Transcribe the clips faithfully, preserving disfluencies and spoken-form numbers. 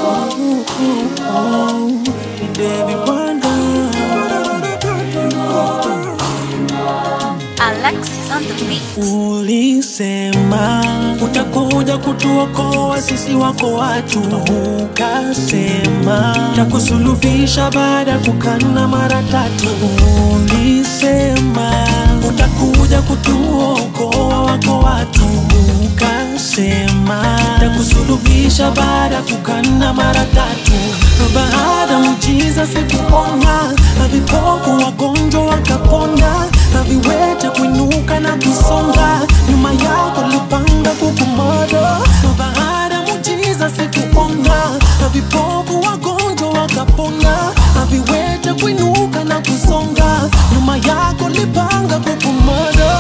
Alexis on the beat. Ulisema utakuja kutuokoa sisi wako watu, ukasema takusuluhisha baada kukana mara tatu. Ulisema utakuja kutuokoa wako watu, ukasema takusuluhisha baada kukana mara tatu. Baada muujiza sikuona, vipofu wagonjwa wakapona, viwete kuinuka na kusonga, nyuma yako lipanga kukumada. Baada muujiza sikuona, vipofu wagonjwa wakapona, viwete kuinuka na kusonga, nyuma yako lipanga kukumada.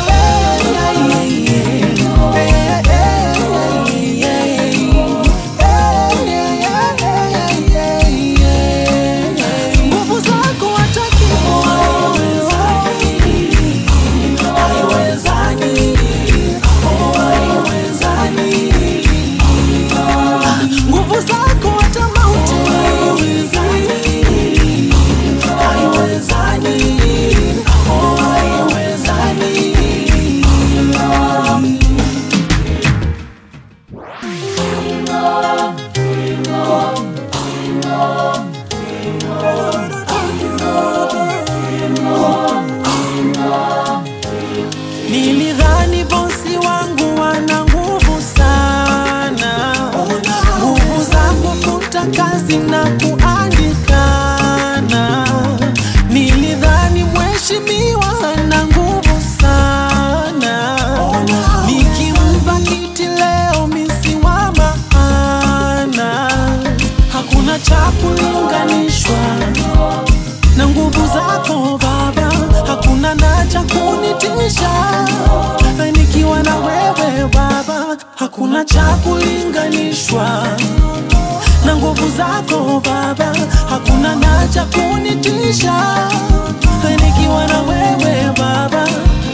Nilidhani bosi wangu wana nguvu sana, nguvu za kufuta kazi na kuandikana. Nilidhani mheshimiwa ana nguvu sana, nikimpa kiti leo misi wa maana. Hakuna cha kulinganishwa na nguvu zako Baba, hakuna na cha kunitisha nikiwa na wewe Baba. Hakuna cha kulinganishwa na nguvu zako Baba, hakuna na cha kunitisha nikiwa na wewe Baba.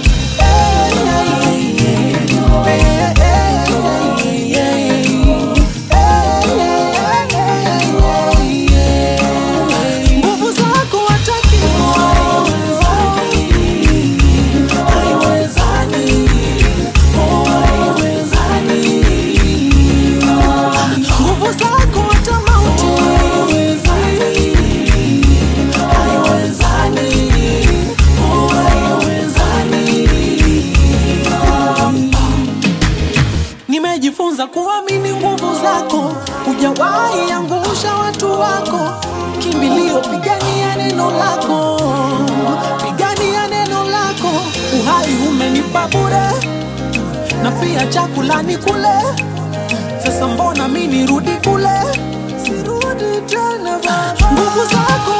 Nimejifunza kuamini nguvu zako, hujawahi angusha watu wako. Kimbilio, pigania neno lako, pigania neno lako. Uhai umenipa bure na pia chakula ni kule. Sasa mbona mimi nirudi kule? Sirudi tena Baba. Nguvu zako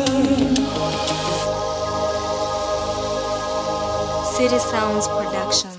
City Sounds Production.